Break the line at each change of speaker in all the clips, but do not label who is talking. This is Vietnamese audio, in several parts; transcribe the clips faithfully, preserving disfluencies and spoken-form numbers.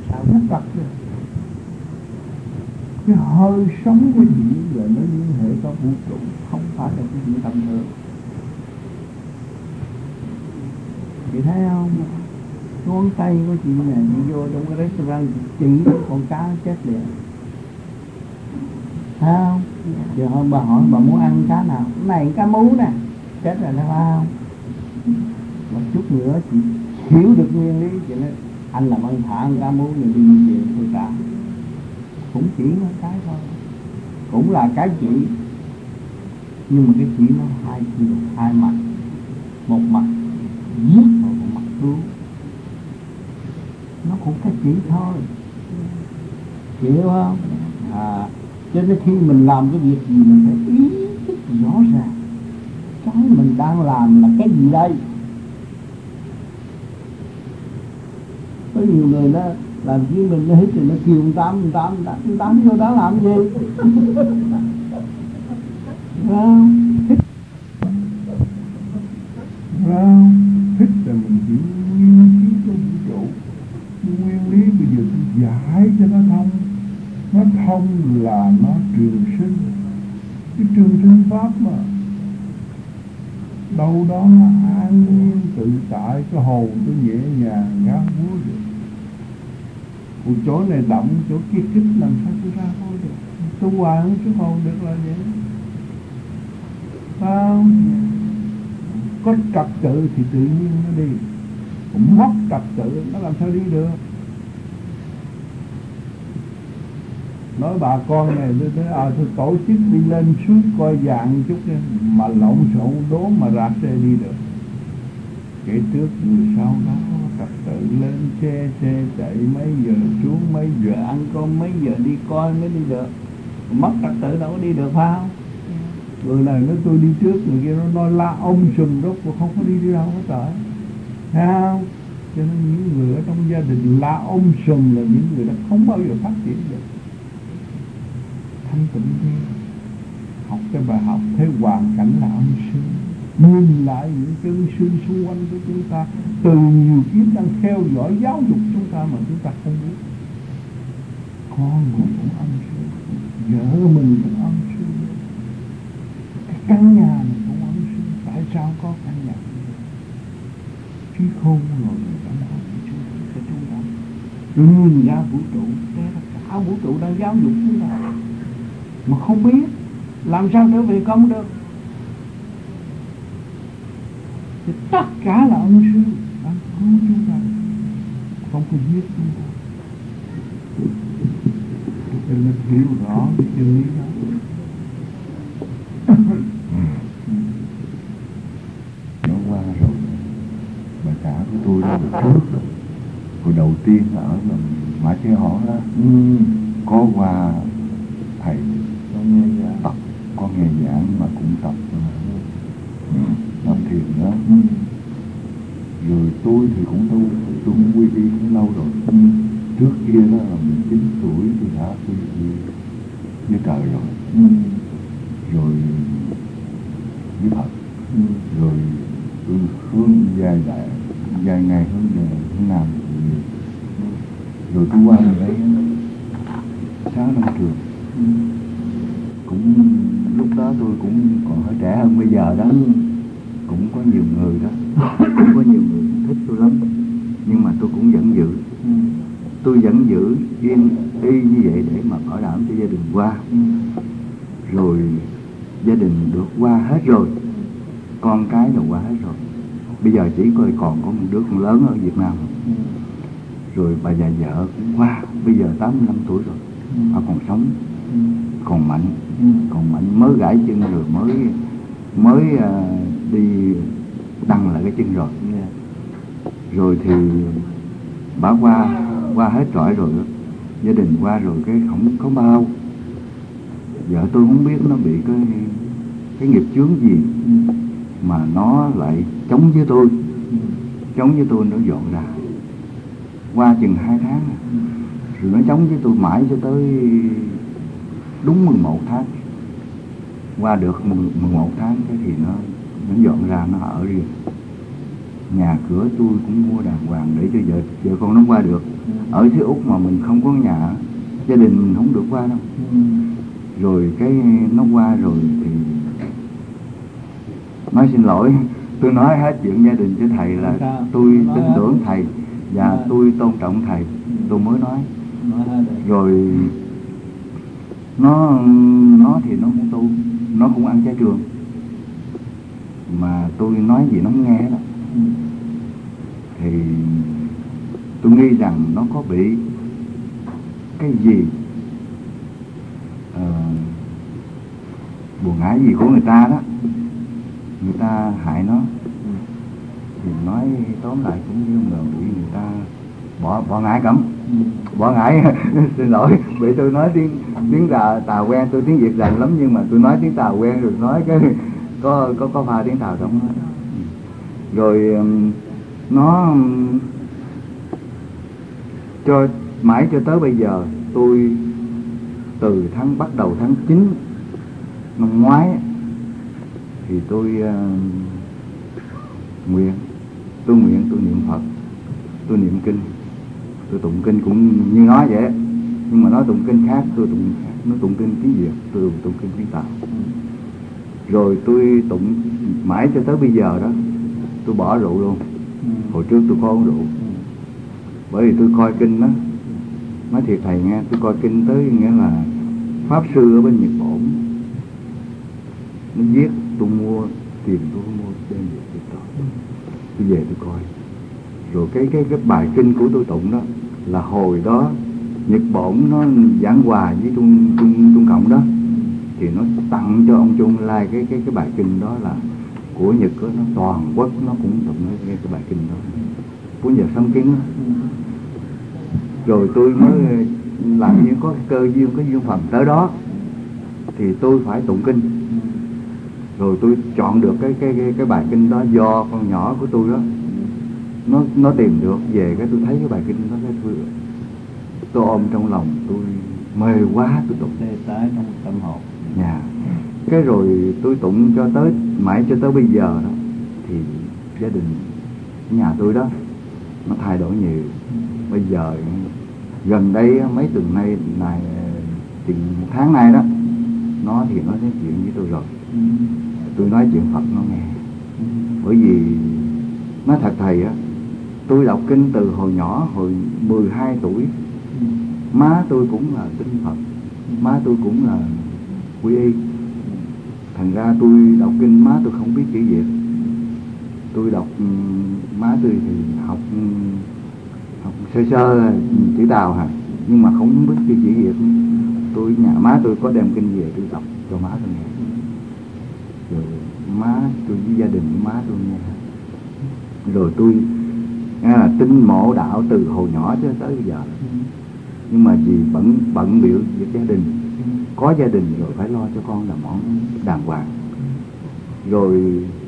nó trật rồi. Cái hơi sống của chị là nó liên hệ có vũ trụ, không phải là cái chuyện tầm thường. Chị thấy không? Ngón tay của chị này đi vô trong cái restaurant chỉ con cá chết liền. Thấy không? Giờ hôm bà hỏi bà muốn ăn cá nào? Cái này cá mú nè, chết rồi đó phải không? Một chút nữa chị hiểu được nguyên lý, chị nói anh làm ơn thả ăn cá mú rồi đi về tôi trả. Cũng chỉ nó cái thôi, cũng là cái chỉ, nhưng mà cái chỉ nó hai chiều, hai mặt, một mặt giết và một mặt cứu. Nó cũng cái chỉ thôi, hiểu không? À, cho nên khi mình làm cái việc gì mình phải ý thức rõ ràng cái mình đang làm là cái gì đây. Có nhiều người đó làm chứ mình nó hít thì nó kêu ông tám ông tám ông tám vô đó làm gì? Không hít, không hít là mình chỉ nguyên lý trong vũ trụ, nguyên lý bây giờ tôi giải cho nó thông. Nó thông là nó trường sinh, cái trường sinh pháp mà đâu đó nó an nhiên tự tại, cái hồn tôi nhẹ nhàng ngáo múa được. Một chỗ này động, chỗ kia kích, làm sao tôi ra thôi được? Tôi hoài không chút hồn được là vậy. Không? Có trật tự thì tự nhiên nó đi, cũng mất trật tự nó làm sao đi được? Nói bà con này tôi thấy à, tôi tổ chức đi lên suốt coi dạng chút đi, mà lộn xộn đố mà rạc xe đi được. Kể trước người sau đó trật tự, lên xe xe chạy mấy giờ, xuống mấy giờ, ăn cơm mấy giờ, đi coi mới đi được. Mất trật tự đâu có đi được phải không? Người này nói tôi đi trước, người kia nó nói la ông sùm rốt cuộc không có đi đi đâu hết trời. Thấy không? Cho nên những người ở trong gia đình la ông sùm là những người đã không bao giờ phát triển được. Thanh tịnh đi, học cái bài học thấy hoàn cảnh là âm sư, nhìn lại những chân xương xung quanh của chúng ta, từ nhiều kiếp đang theo dõi giáo dục chúng ta mà chúng ta không biết. Con mình cũng âm sư, vợ mình cũng âm sư, cái căn nhà này cũng âm sư. Tại sao có căn nhà này? Khi khôn rồi mình cảm thấy cái chúng ta nhìn ra vũ trụ, thế là cả vũ trụ đang giáo dục chúng ta mà không biết, làm sao trở về không được? Thì tất cả là ân sư đang cứu chúng ta, không có giết chúng ta. Cho nên hiểu rõ cái chân lý đó.
Nó qua rồi, bài cả của tôi đã được trước rồi. Hồi đầu tiên ở Mã Chế Hỏ đó, ừ. có qua thầy tập, có nghe giảng mà cũng tập ừ, tập thiền đó. Ừ. Rồi tôi thì cũng tu, tôi cũng quy y cũng lâu rồi. Ừ. Trước kia đó là mười chín tuổi tôi đã quy y với trời rồi. Ừ. Rồi với Phật. Ừ. Rồi tôi hướng dài đại, dài ngày hướng về hướng Nam. Ừ. Rồi tôi qua ở đấy sáu năm trường. Ừ. Cũng lúc đó tôi cũng còn hơi trẻ hơn bây giờ đó. Ừ. Cũng có nhiều người đó, cũng có nhiều người thích tôi lắm, nhưng mà tôi cũng vẫn giữ. Ừ. Tôi vẫn giữ yên y như vậy để mà bảo đảm cho gia đình qua. Ừ. Rồi gia đình được qua hết rồi, con cái đều qua hết rồi, bây giờ chỉ coi còn có một đứa con lớn ở Việt Nam. Ừ. Rồi bà già vợ cũng qua, bây giờ tám mươi lăm tuổi rồi. Ừ. Bà còn sống. Ừ. Còn mạnh. Ừ. Còn mạnh, mới gãy chân rồi, mới mới uh, đi đăng lại cái chân rồi. Yeah. Rồi thì bà qua qua hết trọi rồi đó. Gia đình qua rồi cái không có bao. Vợ tôi không biết nó bị cái cái nghiệp chướng gì. Ừ. Mà nó lại chống với tôi. Ừ. Chống với tôi nó dọn ra. Qua chừng hai tháng. Ừ. Rồi nó chống với tôi mãi cho tới đúng mười một tháng. Qua được mười một tháng cái thì nó nó dọn ra, nó ở riêng. nhà cửa tôi cũng mua đàng hoàng để cho vợ vợ con nó qua được. Ở xứ Úc mà mình không có nhà, gia đình mình không được qua đâu. Rồi cái nó qua rồi thì nói xin lỗi, tôi nói hết chuyện gia đình với thầy là sao? Tôi tin tưởng thầy và à. tôi tôn trọng thầy, tôi mới nói. Rồi nó nó thì nó cũng tu, nó cũng ăn trái trường, mà tôi nói gì nó không nghe đó. Ừ. Thì tôi nghi rằng nó có bị cái gì uh, buồn ngã gì của người ta đó, người ta hại nó. Ừ. Thì nói tóm lại cũng như là bị người ta bỏ bỏ ngải cấm. Ừ. Bỏ ngải xin lỗi, bị tôi nói tiếng tiếng tà tà quen, tôi tiếng Việt rành lắm nhưng mà tôi nói tiếng Tàu quen rồi nói cái có có có pha tiếng Tàu trong đó. Rồi nó cho mãi cho tới bây giờ, tôi từ tháng bắt đầu tháng chín năm ngoái thì tôi uh, nguyện tôi nguyện tôi niệm Phật, tôi niệm kinh, tôi tụng kinh cũng như nó vậy, nhưng mà nó tụng kinh khác, tôi tụng khác. Nó tụng kinh tiếng Việt, tôi tụng kinh tiếng Tàu. Rồi tôi tụng mãi cho tới bây giờ đó, tôi bỏ rượu luôn. Hồi trước tôi có uống rượu, bởi vì tôi coi kinh đó, nói thiệt thầy nghe, tôi coi kinh tới nghĩa là pháp sư ở bên Nhật Bản nó viết, tôi mua tiền, tôi mua đem về tôi coi, tôi về tôi coi. Rồi cái cái cái bài kinh của tôi tụng đó là hồi đó Nhật Bản nó giảng hòa với Trung Trung Trung Cộng đó, thì nó tặng cho ông Chung Lai cái cái cái bài kinh đó là của Nhật đó, nó toàn quốc nó cũng tụng cái, cái bài kinh đó, cuốn giờ sáng kiến đó. Rồi tôi mới làm như có cơ duyên, có duyên phần tới đó thì tôi phải tụng kinh. Rồi tôi chọn được cái cái cái, cái bài kinh đó do con nhỏ của tôi đó, nó nó tìm được về, cái tôi thấy cái bài kinh đó, cái tôi tôi ôm trong lòng, tôi mê quá, tôi tụng tê tái trong tâm hồn. Dạ. Cái rồi tôi tụng cho tới mãi cho tới bây giờ đó, thì gia đình nhà tôi đó nó thay đổi nhiều. Bây giờ gần đây mấy tuần nay này chừng một tháng nay đó, nó thì nó nói chuyện với tôi rồi. Tôi nói chuyện Phật nó nghe. Bởi vì nói thật thầy á, tôi đọc kinh từ hồi nhỏ, hồi mười hai tuổi. Má tôi cũng là tin Phật, má tôi cũng là quy y. Thành ra tôi đọc kinh má tôi không biết chữ Việt. Tôi đọc má tôi thì học học sơ sơ chữ Tàu hả, nhưng mà không biết chữ chữ Việt. Tôi nhà má tôi có đem kinh về tôi đọc cho má tôi nghe. Rồi má tôi với gia đình má tôi nghe. Rồi tôi à, tin mộ đạo từ hồi nhỏ cho tới bây giờ. Nhưng mà vì bận bận biểu việc gia đình, có gia đình rồi phải lo cho con làm món đàng hoàng. Rồi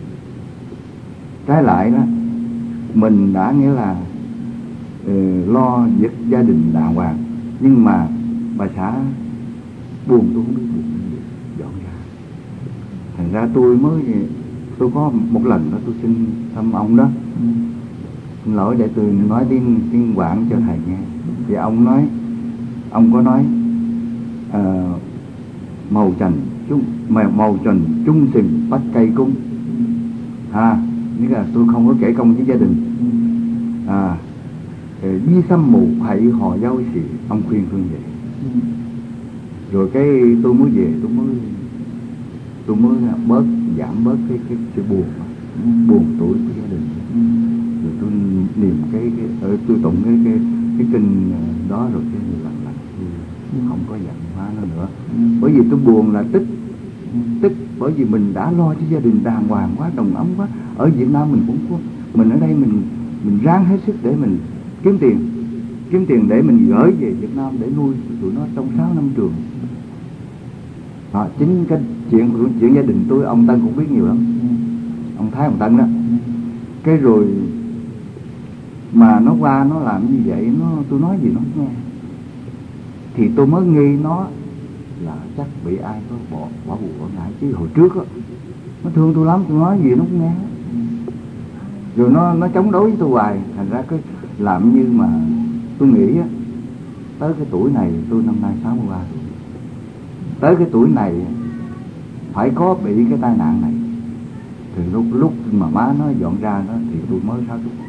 trái lại đó, mình đã nghĩa là uh, lo việc gia đình đàng hoàng, nhưng mà bà xã buồn, tôi không biết buồn gì, dọn ra. Thành ra tôi mới tôi có một lần đó tôi xin thăm ông đó, xin lỗi để tôi nói tiếng tiếng Quảng cho thầy nghe. Thì ông nói, ông có nói uh, màu trần chung màu trần chung sình bắt cây cung ha, nghĩa là tôi không có kể công với gia đình. À, di xăm mù hãy hò dâu xì, ông khuyên khuyên vậy. Rồi cái tôi mới về, tôi mới tôi mới bớt giảm bớt cái cái sự buồn buồn tuổi của gia đình. Rồi tôi niệm cái cái ở tôi tụng cái cái cái kinh đó, rồi cái lần lần tôi không có giận má nó nữa. Bởi vì tôi buồn là tức tức bởi vì mình đã lo cho gia đình đàng hoàng quá, đồng ấm quá. Ở Việt Nam mình cũng có, mình ở đây mình mình ráng hết sức để mình kiếm tiền kiếm tiền để mình gửi về Việt Nam để nuôi tụi nó trong sáu năm trường. À, chính cái chuyện chuyện gia đình tôi ông Tân cũng biết nhiều lắm, ông Thái ông Tân đó. Cái rồi mà nó qua nó làm như vậy, nó tôi nói gì nó không nghe, thì tôi mới nghi nó là chắc bị ai có bỏ bỏ bùa bỏ ngải. Chứ hồi trước á nó thương tôi lắm, tôi nói gì nó cũng nghe. rồi nó nó chống đối với tôi hoài, thành ra cứ làm như mà tôi nghĩ á, tới cái tuổi này, tôi năm nay sáu mươi ba tuổi, tới cái tuổi này phải có bị cái tai nạn này, thì lúc lúc mà má nó dọn ra đó thì tôi mới sáu tuổi.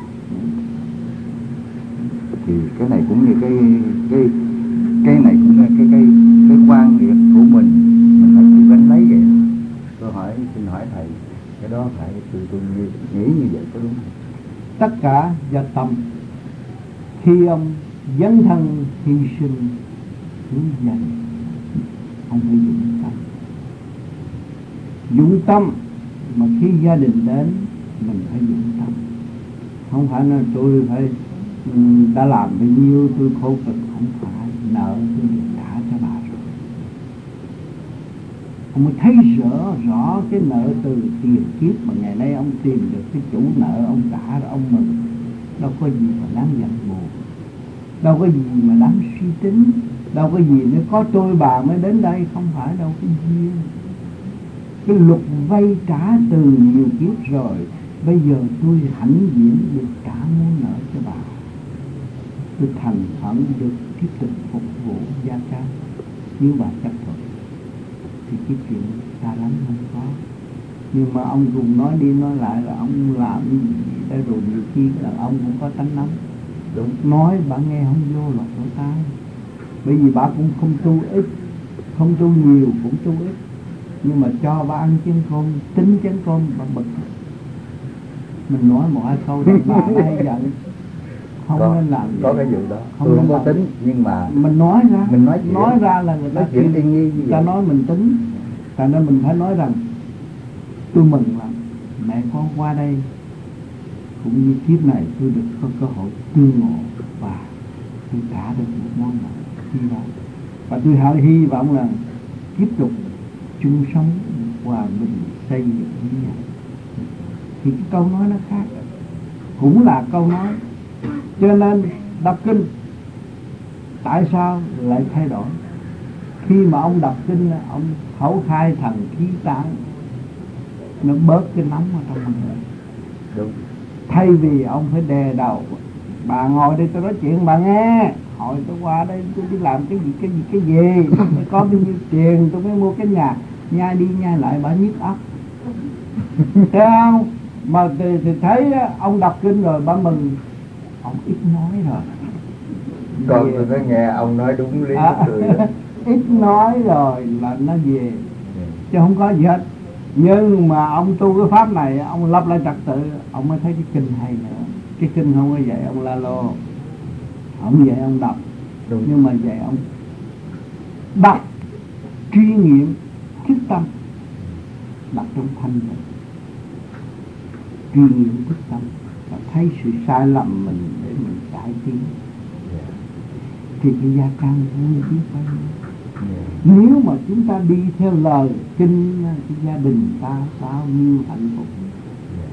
Thì cái này cũng như cái cái cái này cũng là cái cái cái quan niệm của mình, mình phải tự gánh lấy vậy. Tôi hỏi, xin hỏi thầy, cái đó phải từ tôi nghĩ như vậy có đúng không?
Tất cả do tâm. Khi ông dấn thân hy sinh cứu dân, ông phải dụng tâm. Dụng tâm mà khi gia đình đến mình phải dụng tâm. Không phải là tôi phải um, đã làm bao nhiêu tôi khổ cực, không phải, nợ tôi trả cho bà rồi. Ông mới thấy rõ rõ cái nợ từ tiền kiếp mà ngày nay ông tìm được cái chủ nợ, ông trả rồi ông mừng. Đâu có gì mà đáng giận buồn, đâu có gì mà đáng suy tính, đâu có gì nếu có tôi bà mới đến đây, không phải đâu, cái duyên. Cái luật vay trả từ nhiều kiếp rồi, bây giờ tôi hãnh diện được trả món nợ cho bà, tôi thành thận được tiếp tục phục vụ gia can. Nếu bà chấp thuận thì cái chuyện ta lắm không có. Nhưng mà ông cùng nói đi nói lại là ông làm gì đây, rồi nhiều khi là ông cũng có tánh nóng. Đúng. Nói bà nghe không vô lọt lỗ tai, bởi vì bà cũng không tu ít, không tu nhiều cũng tu ít, nhưng mà cho bà ăn chén cơm, tính chén cơm bà bực. Mình nói một hai câu thì bà hay giận. Không có, nên làm
có
vậy.
Cái vụ đó
không
tôi không có
làm.
tính, nhưng mà
mình nói ra
mình nói, chuyện,
nói ra là người ta
chuyện yên nhi như
ta
vậy.
nói mình tính, tại nên mình phải nói rằng tôi mừng lắm mẹ con qua đây, cũng như kiếp này tôi được có cơ hội tương ngộ và tôi trả được một món nợ hy vọng, và tôi hãy hy vọng là tiếp tục chung sống hòa bình xây dựng với nhau. Thì cái câu nói nó khác, cũng là câu nói. Cho nên đọc kinh tại sao lại thay đổi? Khi mà ông đọc kinh, ông khẩu khai thần khí tán, nó bớt cái nóng ở trong mình.
Đúng.
Thay vì ông phải đè đầu, bà ngồi đây tôi nói chuyện bà nghe, hỏi tôi qua đây tôi đi làm cái gì cái gì cái gì mới có bao nhiêu tiền tôi mới mua cái nhà, nhai đi nhai lại bà nhức óc. Thấy không? Mà thì, thì thấy ông đọc kinh rồi bà mừng, ông ít nói rồi.
Còn tôi có nghe ông nói đúng lý à, cười đó.
Ít nói rồi là nó về, chứ không có gì hết. Nhưng mà ông tu cái pháp này, ông lập lại trật tự, ông mới thấy cái kinh hay nữa. Cái kinh không có dạy ông la lô, không dạy ông đọc. Đúng. Nhưng mà dạy ông đọc truy nghiệm thức tâm, đọc trong thanh này, truy nghiệm thức tâm và thấy sự sai lầm mình để mình cải tiến. Yeah. Thì cái gia can vui biết bao nhiêu. Yeah. Nếu mà chúng ta đi theo lời kinh, cái gia đình ta bao nhiêu hạnh phúc. Yeah.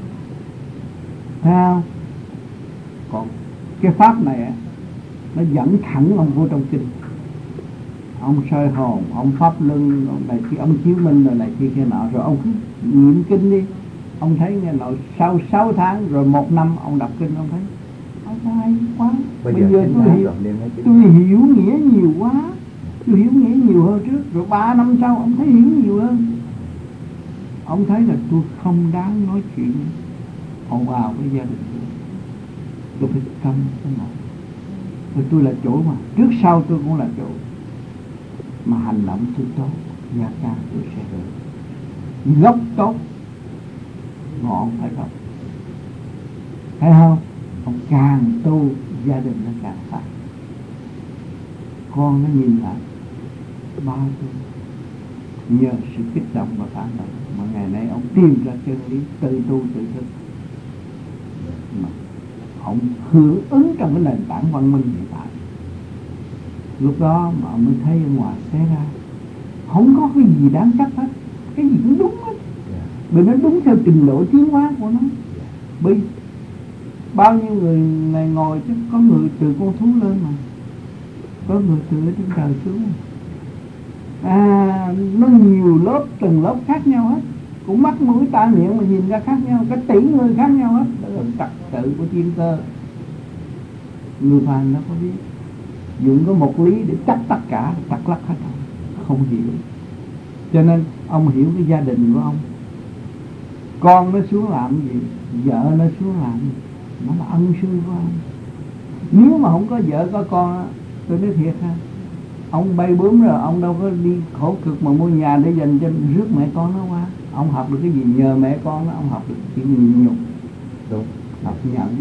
Thấy không? Còn cái pháp này nó dẫn thẳng ông vô trong kinh. Ông soi hồn, ông pháp luân, ông này kia, ông chiếu minh rồi này kia kia nọ, rồi ông cứ niệm kinh đi. Ông thấy nghe nội sau sáu tháng rồi một năm ông đọc kinh, ông thấy ông hay quá. Bây, Bây giờ, giờ tôi hiểu, tôi hiểu nghĩa nhiều quá, tôi hiểu nghĩa nhiều hơn trước. Rồi ba năm sau ông thấy hiểu nhiều hơn. Ông thấy là tôi không đáng nói chuyện ồn ào với gia đình tôi, tôi phải câm cái này. Rồi tôi là chủ mà, trước sau tôi cũng là chủ. Mà hành động tôi tốt, gia can tôi sẽ được. Gốc tốt, ngọn phải tốt. Thấy không? Ông càng tu, gia đình nó càng phát. Con nó nhìn lại ba tôi nhờ sự kích động và phản động mà ngày nay ông tìm ra chân lý, tự tu tự thức, mà ông hưởng ứng trong cái nền tảng văn minh hiện tại. Lúc đó mà ông mới thấy ở ngoài thế ra không có cái gì đáng trách hết, cái gì cũng đúng hết. Bởi nó đúng theo trình độ tiến hóa của nó. Bởi bao nhiêu người này ngồi chứ có người từ con thú lên mà, có người từ ở trên trời xuống. À, nó nhiều lớp, từng lớp khác nhau hết. cũng mắt mũi tai miệng mà nhìn ra khác nhau, cái tỷ người khác nhau hết. Đó là trật tự của thiên cơ. Người phàm nó có biết dùng có một lý để trách tất cả, trật lắc hết rồi, không hiểu. Cho nên ông hiểu cái gia đình của ông, con nó xuống làm gì, vợ nó xuống làm gì, nó là ân sư của ông. Nếu mà không có vợ có con, tôi nói thiệt ha, ông bay bướm rồi ông đâu có đi khổ cực mà mua nhà để dành cho rước mẹ con nó qua. Ông học được cái gì nhờ mẹ con nó, ông học được chuyện nhịn nhục.
Đúng.
Học nhẫn.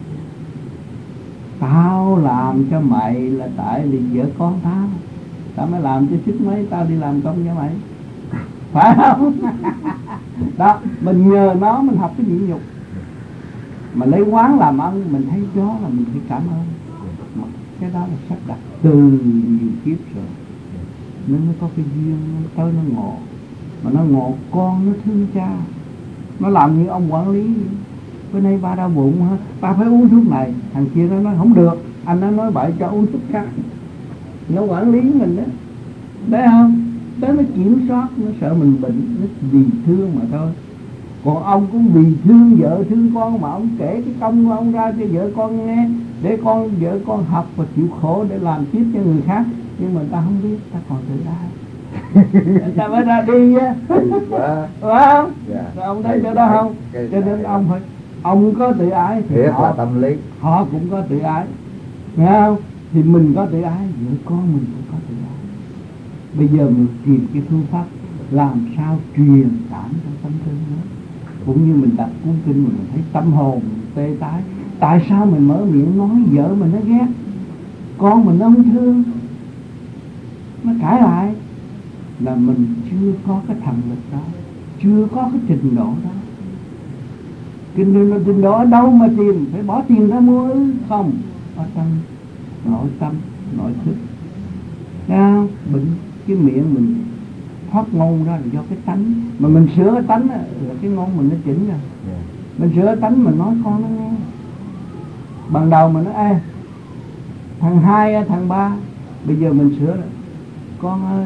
Tao làm cho mày là tại vì vợ con tao, tao mới làm cho sức mấy tao đi làm công cho mày, phải không? Đó, mình nhờ nó mình học cái nhịn nhục. Mà lấy quán làm ân, mình thấy đó là mình phải cảm ơn. Mà cái đó là sắp đặt từ nhiều kiếp rồi, nên nó có cái duyên, nó tới nó ngộ. Mà nó ngộ con nó thương cha, nó làm như ông quản lý. Bữa nay ba đau bụng hả, ba phải uống thuốc này. Thằng kia nó nói không được, anh nó nói bậy cho uống thuốc khác. Nó quản lý mình đó, thấy không? Tới nó kiểm soát, nó sợ mình bệnh, nó vì thương mà thôi. Còn ông cũng vì thương vợ thương con mà ông kể cái công của ông ra cho vợ con nghe, để con vợ con học và chịu khổ để làm tiếp cho người khác. Nhưng mà ta không biết, ta còn tự ái. Ta mới ra đi á, phải không?
Dạ.
Rồi ông thấy chỗ đó không? Cho nên ông phải, ông có tự ái thì
Thiệt
họ,
là tâm lý.
họ cũng có tự ái, phải không? Thì mình có tự ái, vợ con mình cũng có tự ái. Bây giờ mình tìm cái phương pháp làm sao truyền cảm trong tâm tư đó. Cũng như mình đọc cuốn kinh mình thấy tâm hồn mình tê tái. Tại sao mình mở miệng nói vợ mình nó ghét, con mình nó không thương, nó cãi lại? Là mình chưa có cái thần lực đó, chưa có cái trình độ đó. Trình độ, trình độ ở đâu mà tìm? Phải bỏ tiền ra mua ư? Không, ở trong nội tâm, nội thức. Thấy không? Bệnh cái miệng mình thoát ngôn ra là do cái tánh. Mà mình sửa cái tánh là cái ngôn mình nó chỉnh rồi.
Yeah.
Mình sửa cái tánh mình nói con nó nghe. Ban đầu mình nói ê, thằng hai, thằng ba, bây giờ mình sửa rồi. Con ơi,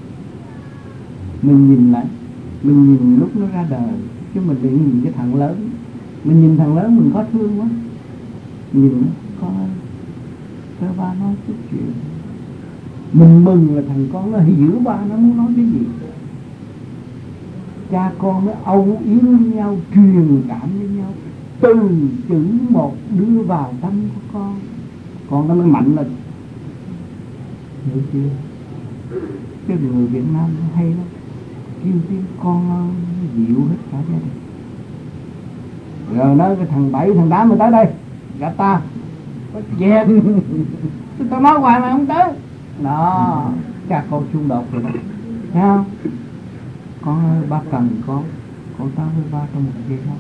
mình nhìn lại, mình nhìn lúc nó ra đời, chứ mình đừng nhìn cái thằng lớn. Mình nhìn thằng lớn mình có thương quá. Nhìn nó, con ơi, cho ba nói chút chuyện. Mình mừng là thằng con nó hiểu ba nó muốn nói cái gì. Cha con nó âu yếm với nhau, truyền cảm với nhau, từ chữ một đưa vào tâm của con, con nó mới mạnh lên. Hiểu chưa? Cái người Việt Nam nó hay lắm, kêu tiếng con ơi, nó dịu hết cả gia đình. Rồi nói cái thằng bảy, thằng tám mày tới đây gặp ta, có dẹp. Tao nói hoài mà không tới. Đó, cha con xung đột rồi đó, thấy không? Con ơi, ba cần con, con tao với ba trong một giây đó.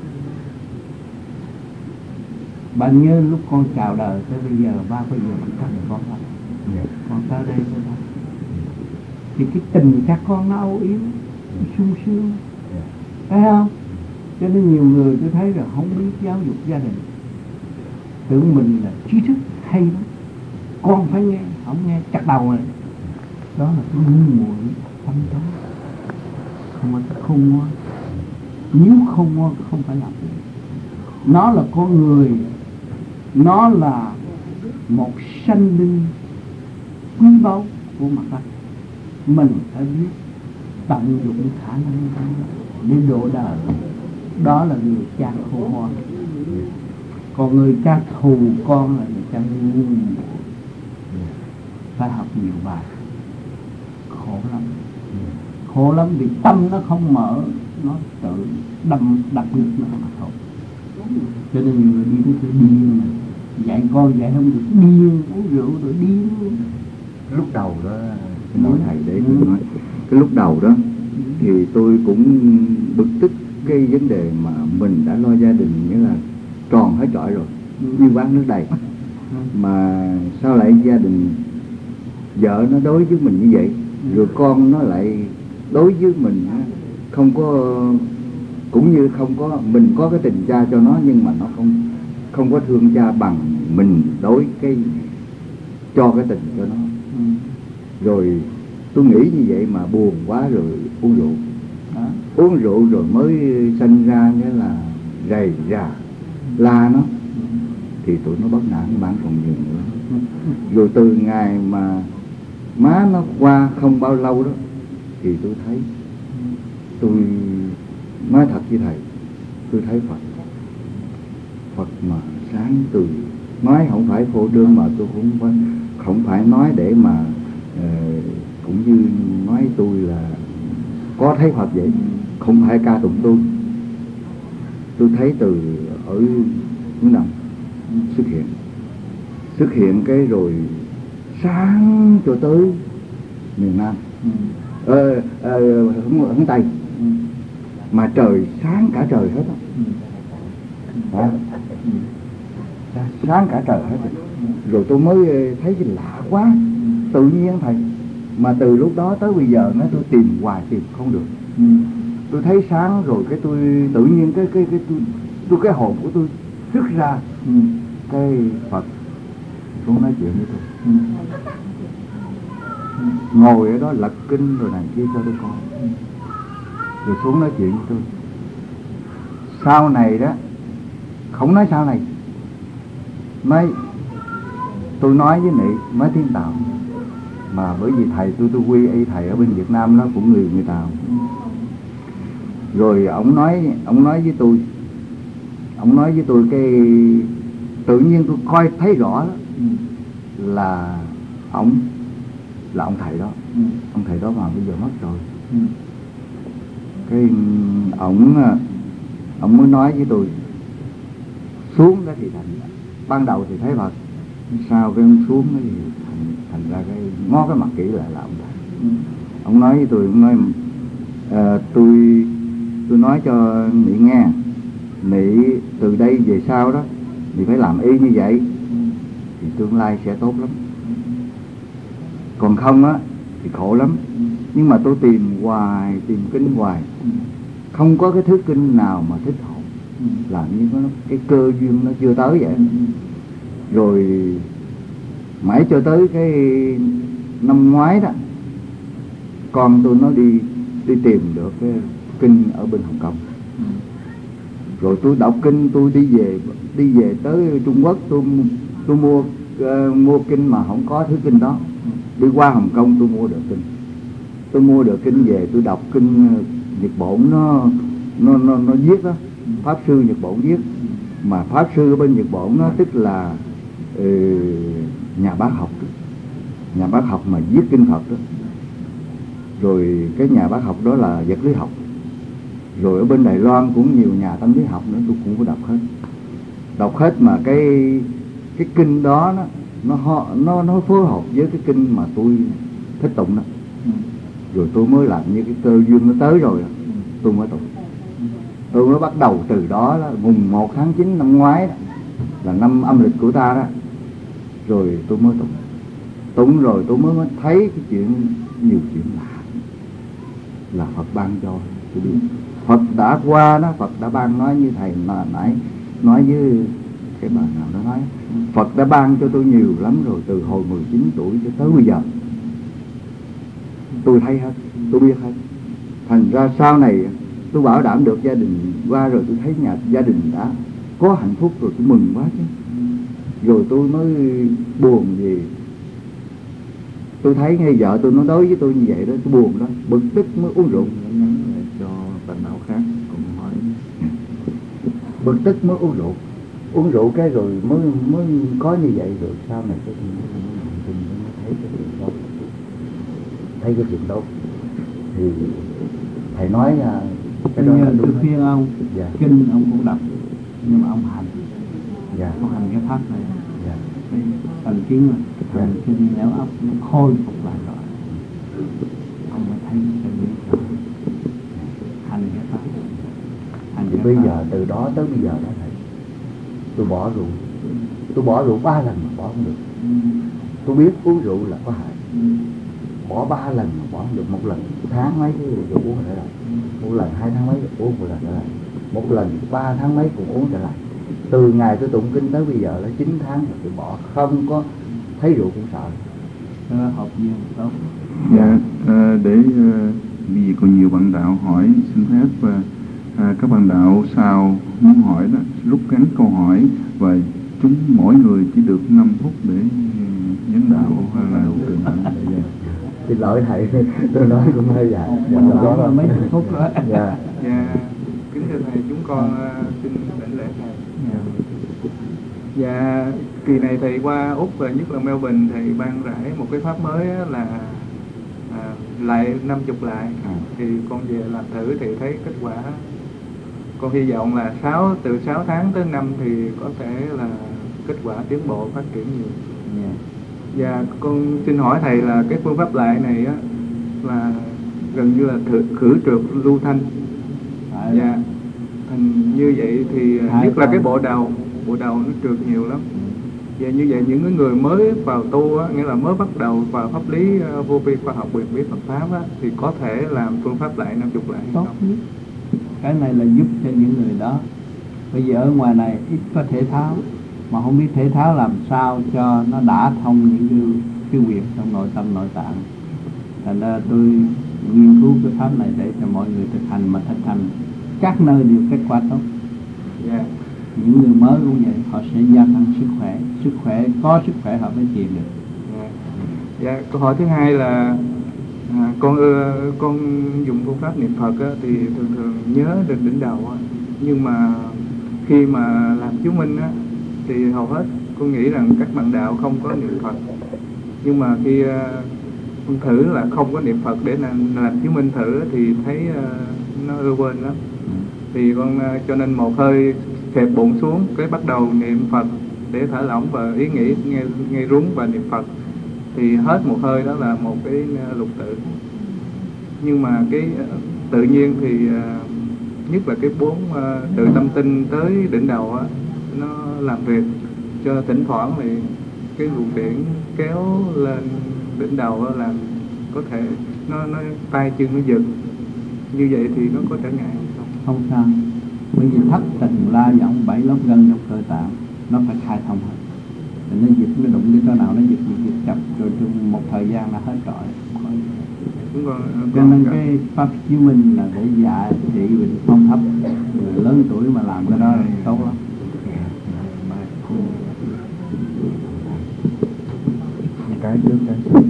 Bà nhớ lúc con chào đời tới bây giờ, ba bây giờ vẫn cần con lắm.
Yeah.
Con tới đây với ba. Thì cái tình các con nó âu yếm, nó sung sướng,
Yeah.
thấy không? Cho nên nhiều người tôi thấy là không biết giáo dục gia đình, tưởng mình là trí thức hay lắm, con phải nghe, không nghe chặt đầu này. Đó là cái ngu muội tâm tối, không phải cái khôn ngoan. Nếu khôn ngoan không phải làm gì. Nó là con người, nó là một sanh linh quý báu của mặt đất. Mình phải biết tận dụng khả năng để độ đời. Đó là người cha khôn ngoan. Còn người cha thù con là người cha ngu. Phải học nhiều bài, khổ lắm, khổ lắm vì tâm nó không mở, nó tự đâm đập ngực nó mà thôi. Cho nên nhiều người đi tới cái điên này, dạy con dạy không được, điên, uống rượu rồi điên.
Lúc đầu đó, xin lỗi thầy để tôi nói, cái lúc đầu đó thì tôi cũng bực tức cái vấn đề mà mình đã lo gia đình nghĩa là tròn hết trọi rồi, như quán nước đầy, mà sao lại gia đình vợ nó đối với mình như vậy, rồi con nó lại đối với mình không có, cũng như không có, mình có cái tình cha cho nó nhưng mà nó không không có thương cha bằng mình đối cái cho cái tình cho nó. Rồi tôi nghĩ như vậy mà buồn quá rồi uống rượu.
Đó.
uống rượu rồi mới sinh ra nghĩa là rầy rà la nó, thì tụi nó bất nản bản còn nhiều nữa. Rồi từ ngày mà má nó qua không bao lâu đó, thì tôi thấy, tôi nói thật với thầy, tôi thấy Phật. Phật mà sáng từ, nói không phải phô trương, mà tôi cũng phải, không phải nói để mà uh, cũng như nói tôi là có thấy Phật vậy, không phải ca tụng tôi. Tôi thấy từ ở hướng nào xuất hiện, xuất hiện cái rồi sáng cho tới miền Nam, ờ, ờ, hướng, hướng Tây, mà trời sáng cả trời hết đó. À, sáng cả trời hết rồi. Rồi tôi mới thấy cái lạ quá, tự nhiên thầy. Mà từ lúc đó tới bây giờ nó tôi tìm hoài tìm không được. Ừ. Tôi thấy sáng rồi cái tôi tự nhiên cái cái cái tôi, tôi cái hồn của tôi xuất ra. Ừ. Cái Phật xuống nói chuyện với tôi. Ừ. Ngồi ở đó lật kinh rồi này kia cho tôi coi. Ừ. Rồi xuống nói chuyện với tôi. Sau này đó, không nói sau này, nói tôi nói với Nị nói tiếng Tàu, mà bởi vì thầy tôi tôi quy y thầy ở bên Việt Nam đó cũng người người Tàu. Rồi ông nói ông nói với tôi, ông nói với tôi cái tự nhiên tôi coi thấy rõ đó, là ông là ông thầy đó, ông thầy đó mà bây giờ mất rồi. Cái ông ông mới nói với tôi, xuống đó thì thành, ban đầu thì thấy Phật, sau cái ông xuống đó thì thành, thành ra cái ngó cái mặt kỹ lại là ông thầy. Ừ. Ông nói với tôi, ông nói à, tôi tôi nói cho Nị nghe, Nị từ đây về sau đó thì phải làm y như vậy, thì tương lai sẽ tốt lắm, còn không á thì khổ lắm. Nhưng mà tôi tìm hoài, tìm kinh hoài, không có cái thứ kinh nào mà thích hợp, làm như nó cái cơ duyên nó chưa tới vậy. Rồi mãi cho tới cái năm ngoái đó, con tôi nó đi đi tìm được cái kinh ở bên Hồng Kông. Rồi tôi đọc kinh, tôi đi về đi về tới Trung Quốc, tôi tôi mua uh, mua kinh mà không có thứ kinh đó. Đi qua Hồng Kông tôi mua được kinh, tôi mua được kinh về, tôi đọc kinh Nhật Bổn nó nó nó nó viết đó, pháp sư Nhật Bổn viết. Mà pháp sư ở bên Nhật Bổn nó tức là uh, nhà bác học, nhà bác học mà viết kinh Phật đó. Rồi cái nhà bác học đó là vật lý học. Rồi ở bên Đài Loan cũng nhiều nhà tâm lý học nữa, tôi cũng có đọc hết, đọc hết. Mà cái cái kinh đó nó nó nó nó phối hợp với cái kinh mà tôi thích tụng đó. Rồi tôi mới làm như cái cơ duyên nó tới rồi, tôi mới tụng. Tôi mới bắt đầu từ đó, đó mùng một tháng chín năm ngoái đó, là năm âm lịch của ta đó. Rồi tôi mới tụng, tụng rồi tôi mới, mới thấy cái chuyện, nhiều chuyện lạ là Phật ban cho tôi biết. Phật đã qua đó, Phật đã ban, nói như thầy mà nãy nói với cái bà nào đó nói, Phật đã ban cho tôi nhiều lắm rồi, từ hồi mười chín tuổi cho tới bây giờ. Tôi thấy hết, tôi biết hết. Thành ra sau này tôi bảo đảm được gia đình qua rồi, tôi thấy nhà gia đình đã có hạnh phúc rồi, tôi mừng quá chứ. Rồi tôi mới buồn gì, tôi thấy ngay vợ tôi nó đối với tôi như vậy đó, tôi buồn đó, bực tức mới uống rượu. Cho bệnh nào khác cũng hỏi, bực tức mới uống rượu, uống rượu cái rồi mới mới có như vậy. Rồi sau này cái tôi mới thấy cái chuyện đó, thấy cái chuyện tốt thì thầy nói cái đó là đúng.
Tôi khuyên ông, dạ. Kinh ông cũng đọc, nhưng mà ông hành,
dạ.
ông hành cái pháp này,
dạ.
Cái thần kinh mà thần kinh nếu óc nó khôi phục lại rồi, ông mới thấy cái lý do hành cái pháp. Hành
thì
cái
bây
pháp.
giờ từ đó tới bây giờ đó thầy, tôi bỏ rượu, tôi bỏ rượu ba lần mà bỏ không được. Ừ. Tôi biết uống rượu là có hại, ừ. bỏ ba lần mà bỏ không được. Một lần tháng mấy cái rượu uống trở lại, một lần hai tháng mấy uống một lần trở lại, một lần ba tháng mấy cũng uống trở lại. Từ ngày tôi tụng kinh tới bây giờ là chín tháng rồi tôi bỏ, không có thấy rượu cũng sợ.
Học viên tốt.
Dạ, à, để uh, Bây giờ còn nhiều bạn đạo hỏi xin phép và à, các bạn đạo sau muốn hỏi đó rút ngắn câu hỏi, và chúng mỗi người chỉ được năm phút để vấn đạo hay là từ hạnh.
Xin lỗi thầy, tôi nói cũng hơi dài.
Đó là mấy phút đó.
Dạ.
Dạ, kính thưa thầy, chúng con uh, xin đảnh lễ thầy. Dạ. Dạ, kỳ này thầy qua Úc và nhất là Melbourne, thầy ban rải một cái pháp mới là à, lại năm chục lại. À. Thì con về làm thử thì thấy kết quả. Con hy vọng là sáu từ sáu tháng tới năm thì có thể là kết quả tiến bộ phát triển nhiều. Yeah. Và con xin hỏi thầy là cái phương pháp lại này á là gần như là thử, khử trượt lưu thanh. Và dạ. Thành như vậy thì Hai nhất là cái bộ đầu bộ đầu nó trượt nhiều lắm. Và như vậy những cái người mới vào tu á, nghĩa là mới bắt đầu vào pháp lý uh, vô vi khoa học quyền bí Phật pháp á, thì có thể làm phương pháp lại năm chục lại
tốt nhất. Cái này là giúp cho những người đó. Bây giờ ở ngoài này ít có thể tháo, mà không biết thể tháo làm sao cho nó đã thông những cái, cái việc trong nội tâm nội tạng. Thành ra tôi nghiên cứu cái pháp này để cho mọi người thực hành, mà thực hành các nơi đều kết quả tốt.
Yeah.
Những người mới cũng vậy, họ sẽ gia tăng sức khỏe. Sức khỏe, có sức khỏe họ mới chịu được.
Yeah. Yeah. Câu hỏi thứ hai là à, con ưa con dùng phương pháp niệm Phật á, thì thường thường nhớ được đỉnh đầu á. Nhưng mà khi mà làm chứng minh á, thì hầu hết con nghĩ rằng các bạn đạo không có niệm Phật. Nhưng mà khi uh, con thử là không có niệm Phật để làm, làm chứng minh thử thì thấy uh, nó ưa quên lắm. Thì con uh, cho nên một hơi xẹp bụng xuống, cái bắt đầu niệm Phật để thả lỏng và ý nghĩ nghe, nghe rúng và niệm Phật. Thì hết một hơi đó là một cái uh, lục tự. Nhưng mà cái uh, tự nhiên thì uh, nhất là cái bốn uh, tự tâm tinh tới đỉnh đầu á, nó làm việc cho thỉnh thoảng thì cái luồng điển kéo lên đỉnh đầu đó, làm có thể nó nó tay chân nó giật. Như vậy thì nó có trở ngại không?
Không sao. Bởi vì thất tình la giọng bảy lớp gân trong cơ tạng nó phải khai thông hết. Thì nó giật, nó đụng đến chỗ nào nó giật giật giật chập, rồi trong một thời gian nó hết trọi. Cho nên cái pháp chứng minh là để dạy trị bệnh phong thấp. Người lớn tuổi mà làm cái đó là tốt lắm.
Cái trước cái sau.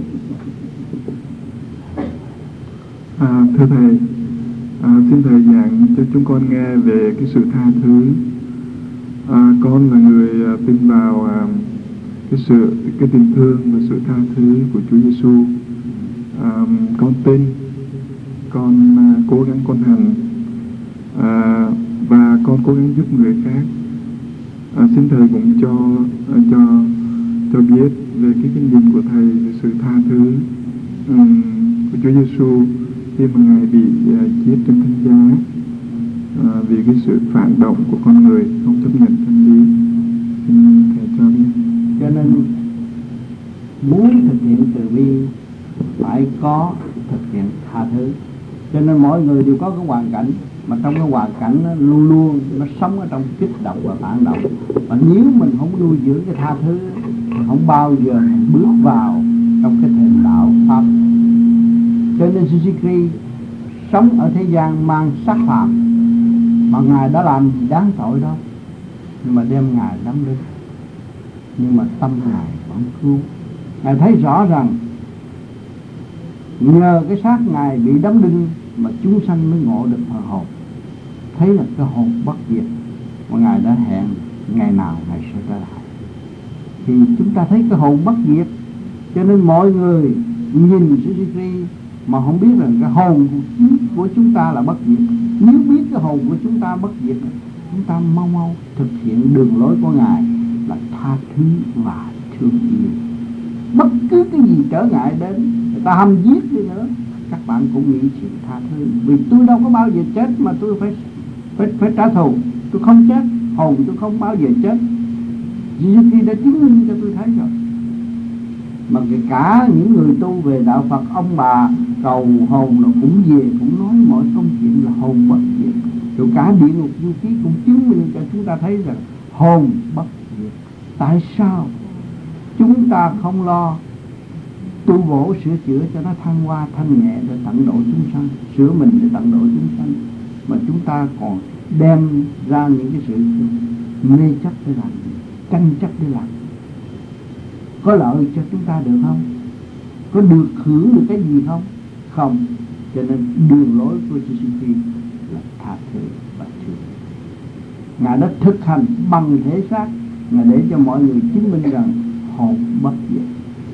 À, thưa thầy, à, xin thầy giảng cho chúng con nghe về cái sự tha thứ. À, con là người à, tin vào à, cái sự cái tình thương và sự tha thứ của Chúa Giêsu. À, con tin, con à, cố gắng con hành, à, và con cố gắng giúp người khác. À, xin thầy cũng cho à, cho cho biết về cái kinh nghiệm của thầy về sự tha thứ um, của Chúa Giêsu khi mà ngài bị uh, chết trên thánh giá uh, vì cái sự phản động của con người không chấp nhận chân lý. Xin thầy cho biết.
Cho nên muốn thực hiện từ bi phải có thực hiện tha thứ. Cho nên mỗi người đều có cái hoàn cảnh, mà trong cái hoàn cảnh nó luôn luôn nó sống ở trong kích động và phản động. Và nếu mình không nuôi dưỡng cái tha thứ thì không bao giờ bước vào trong cái thềm đạo pháp. Cho nên Sisiki sống ở thế gian mang sắc phạm, mà ngài đã làm gì đáng tội đâu, nhưng mà đem ngài đắm đinh. Nhưng mà tâm ngài vẫn cứu. Ngài thấy rõ rằng nhờ cái xác ngài bị đắm đinh mà chúng sanh mới ngộ được phần hồn. Thấy là cái hồn bất diệt, mà ngài đã hẹn ngày nào ngài sẽ trở lại. Thì chúng ta thấy cái hồn bất diệt. Cho nên mọi người nhìn Sisiki mà không biết rằng cái hồn của chúng ta là bất diệt. Nếu biết cái hồn của chúng ta bất diệt, chúng ta mau mau thực hiện đường lối của ngài là tha thứ và thương yêu. Bất cứ cái gì trở ngại đến, người ta hăm giết đi nữa, các bạn cũng nghĩ chuyện tha thứ. Vì tôi đâu có bao giờ chết mà tôi phải phải, phải trả thù. Tôi không chết, hồn tôi không bao giờ chết. Vì khi đã chứng minh cho tôi thấy rồi. Mà kể cả những người tu về đạo Phật, ông bà cầu hồn nó cũng về, cũng nói mọi công chuyện là hồn bất diệt. Rồi cả địa ngục du ký cũng chứng minh cho chúng ta thấy rằng hồn bất diệt. Tại sao chúng ta không lo tu bổ sửa chữa cho nó thăng hoa thanh nhẹ để tận độ chúng sanh, sửa mình để tận độ chúng sanh, mà chúng ta còn đem ra những cái sự mê chấp để làm, tranh chấp để làm, có lợi cho chúng ta được không? Có được hưởng được cái gì không? Không. Cho nên đường lối của chư Sĩ Phi là tha thứ và thương. Ngài đã thực hành bằng thể xác, Ngài để cho mọi người chứng minh rằng hồn bất diệt.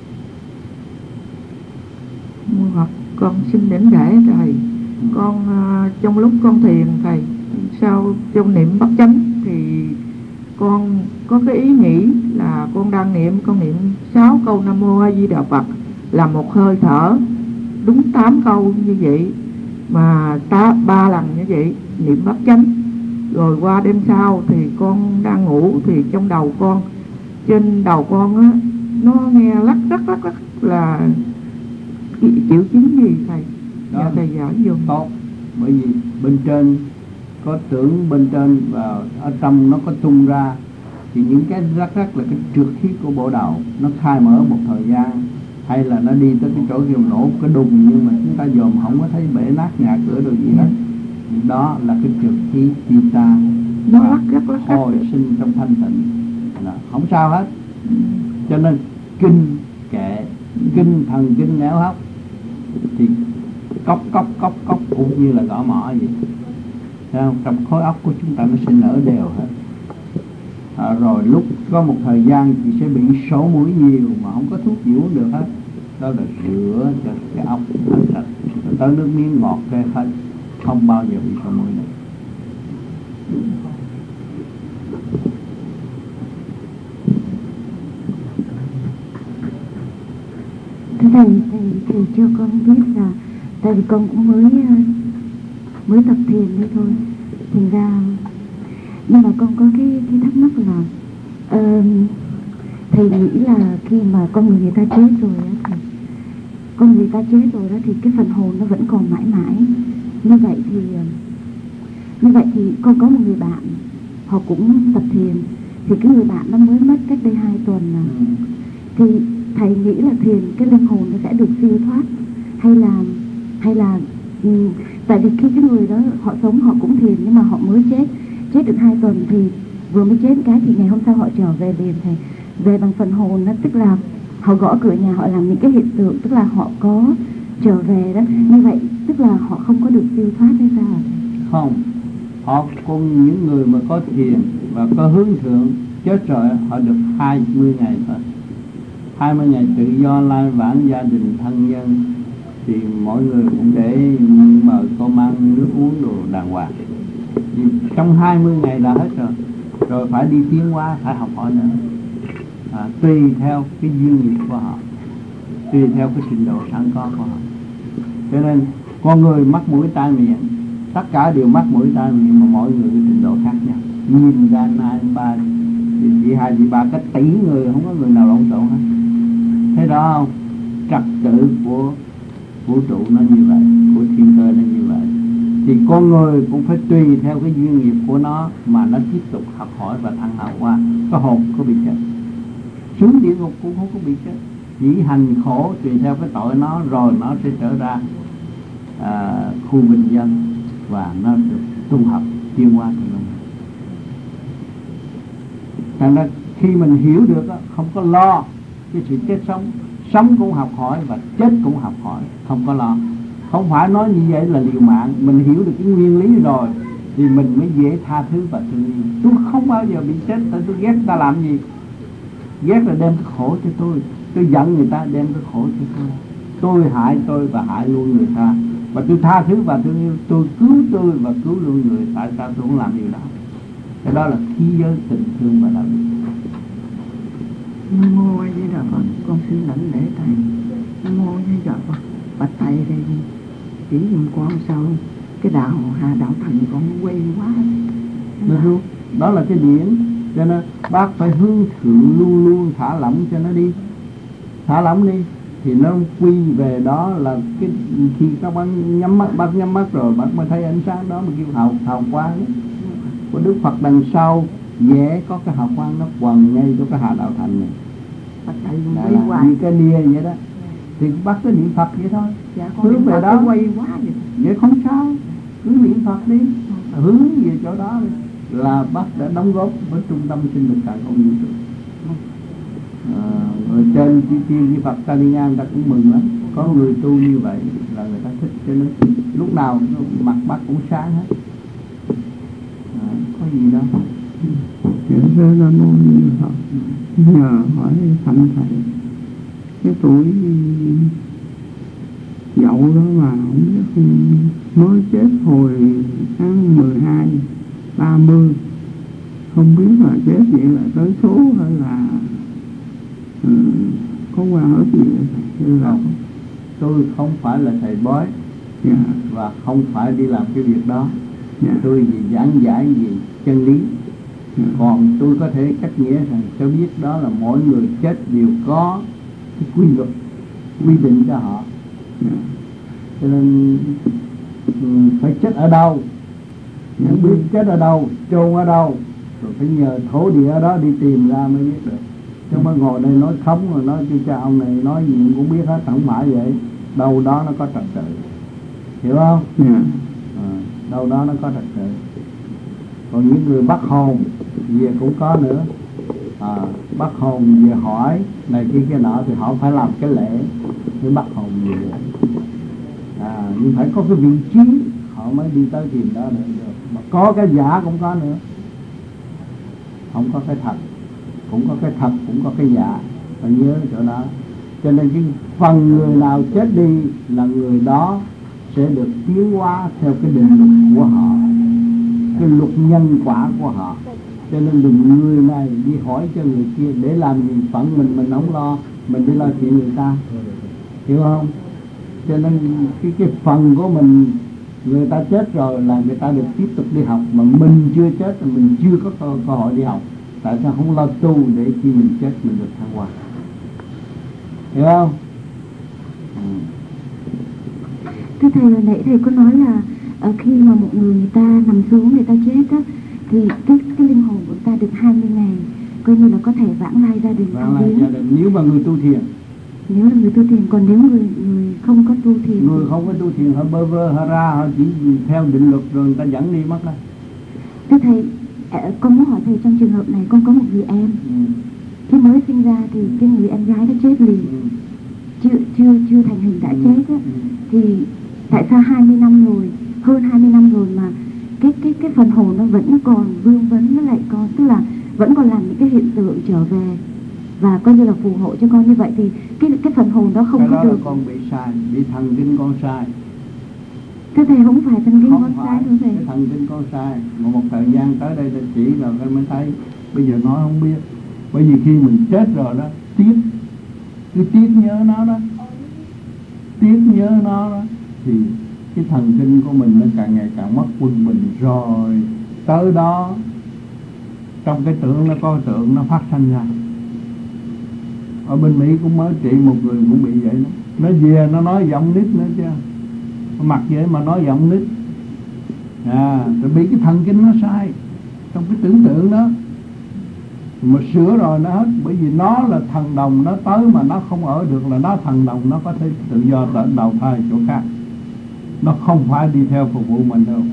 Con xin đảnh lễ thầy.
Ừ.
Con uh, trong lúc con thiền thầy, sau trong niệm bất chánh thì con có cái ý nghĩ là con đang niệm, con niệm sáu câu Nam Mô A Di Đà Phật là một hơi thở, đúng tám câu như vậy mà ta ba lần như vậy niệm bất chánh. Rồi qua đêm sau thì con đang ngủ thì trong đầu con, trên đầu con á, nó nghe lắc lắc lắc lắc là triệu chứng gì thầy?
Đó,
dạ thầy giỏi dùng
tốt. Bởi vì bên trên có tưởng bên trên và ở trong nó có tung ra, thì những cái rắc rắc là cái trượt khí của bộ đầu, nó khai mở một thời gian, hay là nó đi tới cái chỗ kêu nổ cái đùng, nhưng mà chúng ta dòm không có thấy bể nát nhà cửa đồ gì hết. Đó là cái trượt khí kita
nó lắc lắc lắc
hồi sinh trong thanh tịnh, là không sao hết. Cho nên kinh kệ, kinh thần kinh nếu hóc thì cốc cốc cốc cốc cũng như là gõ mỏ vậy. Thấy không? Trong khối óc của chúng ta nó sẽ nở đều hết. À, rồi lúc có một thời gian chị sẽ bị sổ mũi nhiều mà không có thuốc gì uống được hết. Đó là rửa cho cái óc thành sạch, rồi tới nước miếng ngọt kê hết, không bao giờ bị sổ mũi nữa.
Thưa thầy, thầy, thầy cho con biết là tại vì con cũng mới mới tập thiền đi thôi, thành ra nhưng mà con có cái cái thắc mắc là uh, thầy nghĩ là khi mà con người người ta chết rồi á, thì con người ta chết rồi đó thì cái phần hồn nó vẫn còn mãi mãi. Như vậy thì như vậy thì con có một người bạn, họ cũng tập thiền, thì cái người bạn nó mới mất cách đây hai tuần à. Thì thầy nghĩ là thiền cái linh hồn nó sẽ được siêu thoát, hay là hay là um, tại vì khi cái người đó họ sống họ cũng thiền, nhưng mà họ mới chết chết được hai tuần thì vừa mới chết cái thì ngày hôm sau họ trở về liền thầy, về bằng phần hồn đó, tức là họ gõ cửa nhà, họ làm những cái hiện tượng, tức là họ có trở về đó. Như vậy tức là họ không có được siêu thoát hay sao?
Không, họ cùng những người mà có thiền và có hướng thượng chết rồi, họ được hai mươi ngày thôi. hai mươi ngày tự do lai vãng gia đình thân nhân, thì mọi người cũng để mời con ăn nước uống đồ đàng hoàng. Vì trong hai mươi ngày là hết rồi, rồi phải đi tiến hóa, phải học hỏi nữa. À, tùy theo cái duyên nghiệp của họ, tùy theo cái trình độ sẵn có của họ. Cho nên con người mắc mũi tai miệng, tất cả đều mắc mũi tai miệng, mà mỗi người cái trình độ khác nhau. Nhìn ra hai ba, chỉ hai chỉ ba cái tỷ người, không có người nào lộn xộn hết. Thế đó không? Trật tự của vũ trụ nó như vậy, của thiên cơ nó như vậy, thì con người cũng phải tùy theo cái duyên nghiệp của nó mà nó tiếp tục học hỏi và thăng hào qua. Có hồn có bị chết, xuống địa ngục cũng không có bị chết, chỉ hành khổ tùy theo cái tội nó, rồi nó sẽ trở ra à, khu bình dân và nó được tu học tiến hóa từ lòng. Thành ra khi mình hiểu được đó, không có lo cái sự chết sống, sống cũng học hỏi và chết cũng học hỏi, không có lo. Không phải nói như vậy là liều mạng. Mình hiểu được cái nguyên lý rồi thì mình mới dễ tha thứ và thương yêu. Tôi không bao giờ bị chết, tại tôi ghét ta làm gì. Ghét là đem cái khổ cho tôi, tôi giận người ta đem cái khổ cho tôi, tôi hại tôi và hại luôn người ta. Và tôi tha thứ và thương yêu, tôi cứu tôi và cứu luôn người. Tại sao tôi không làm điều đó? Cái đó là khí giới tình thương và đạo đức.
Nam Mô A Di Đà Phật. Con xin lãnh lễ thầy. Nam Mô A Di Đà Phật. Bạch thầy đây chỉ giùm con sao cái đạo hà đạo thành con quay quá.
Đó, đó là cái điển. Cho nên bác phải hướng thượng, luôn luôn thả lỏng cho nó đi, thả lỏng đi thì nó quy về đó. Là cái khi các bác nhắm mắt, bác nhắm mắt rồi bác mới thấy ánh sáng đó, mà kêu hào hào quang của Đức Phật đằng sau dễ có cái hào quang nó quần ngay cho cái hạ đạo thành này.
Bạch thầy
Đã là như cái nia vậy đó. thì bắt cái niệm Phật vậy thôi.
Dạ, con
hướng về đó
quay quá vậy.
Vậy không sao, cứ niệm Phật đi, hướng về chỗ đó đi, là bác đã đóng góp với trung tâm sinh lực cả con vũ trụ. À, người trên chi chi với Phật Ta Đi Ngang ta cũng mừng lắm, có người tu như vậy là người ta thích, cho nên lúc nào mặt bác cũng sáng hết. À, có gì đâu.
Chuyển ra Nam Mô Ni Phật. Nhờ hỏi thăm thầy, cái tuổi dậu đó mà không biết mới chết hồi tháng mười hai, ba mươi, không biết là chết vậy là tới số hay là ừ, có qua hết gì hay là
không, tôi không phải là thầy bói.
dạ.
Và không phải đi làm cái việc đó.
Dạ.
Tôi vì giảng giải về chân lý.
Dạ.
Còn tôi có thể cách nghĩa rằng cho biết đó là mỗi người chết đều có cái quy luật quy định cho họ.
Dạ.
Cho nên um, phải chết ở đâu, không biết chết ở đâu, chôn ở đâu, rồi phải nhờ thổ địa ở đó đi tìm ra mới biết được. Chứ mới ngồi đây nói khống rồi nói chứ cha ông này nói gì cũng biết hết, không phải vậy. Đâu đó nó có trật tự, hiểu không?
Yeah.
À, đâu đó nó có trật tự. Còn những người bắt hồn về cũng có nữa. À, bắt hồn về hỏi này kia kia nọ thì họ phải làm cái lễ để bắt hồn về. À, nhưng phải có cái vị trí họ mới đi tới tìm đó nữa được. Mà có cái giả cũng có nữa, không có cái thật, cũng có cái thật, cũng có cái giả, phải nhớ chỗ đó. Cho nên cái phần người nào chết đi là người đó sẽ được tiến hóa theo cái định luật của họ, cái luật nhân quả của họ. Cho nên đừng người này đi hỏi cho người kia để làm gì, phận mình mình không lo, mình đi lo chuyện người ta, hiểu không? Cho nên cái cái phần của mình, người ta chết rồi là người ta được tiếp tục đi học, mà mình chưa chết là mình chưa có cơ, cơ hội đi học. Tại sao không lo tu để khi mình chết mình được thăng hoa, hiểu không? Ừ.
Thưa thầy, hồi nãy thầy có nói là uh, khi mà một người người ta nằm xuống, người ta chết á, thì cái cái linh hồn của người ta được hai mươi ngày coi như là có thể vãng lai gia đình.
Vãng lai gia đình nếu mà người tu thiền.
Nếu là người tu thiền, còn nếu người người không có tu thiền,
người không có tu thiền họ bơ vơ họ ra, họ chỉ theo định luật rồi người ta dẫn đi mất đó.
Thưa thầy, con muốn hỏi thầy, trong trường hợp này con có một người em,
ừ.
khi mới sinh ra thì cái người em gái đã chết liền, ừ. chưa chưa chưa thành hình đã ừ. chết á, ừ. thì tại sao hai mươi năm rồi, hơn hai mươi năm rồi mà cái cái cái phần hồn nó vẫn còn vương vấn với lại con, tức là vẫn còn làm những cái hiện tượng trở về và coi như là phù hộ cho con như vậy, thì cái cái phần hồn đó không
cái
có
đó
được.
Là con bị sai, bị thần kinh con sai.
Thưa thầy, không phải thần kinh
không
con
phải,
sai thưa thầy.
cái thần kinh con sai. Mà một thời gian tới đây ta chỉ rồi cái mới thấy. Bây giờ nói không biết. Bởi vì khi mình chết rồi đó, tiếc, cứ tiếc nhớ nó đó, tiếc nhớ nó đó, thì cái thần kinh của mình nó càng ngày càng mất quân bình rồi. Tới đó trong cái tưởng nó có tượng nó phát sinh ra. Ở bên Mỹ cũng mới trị một người cũng bị vậy đó. Nó về nó nói giọng nít nữa chứ, mặc vậy mà nói giọng nít. À, rồi bị cái thần kinh nó sai trong cái tưởng tượng đó. Mà sửa rồi nó hết. Bởi vì nó là thần đồng, nó tới mà nó không ở được là nó thần đồng, nó có thể tự do đầu thai chỗ khác, nó không phải đi theo phục vụ mình đâu.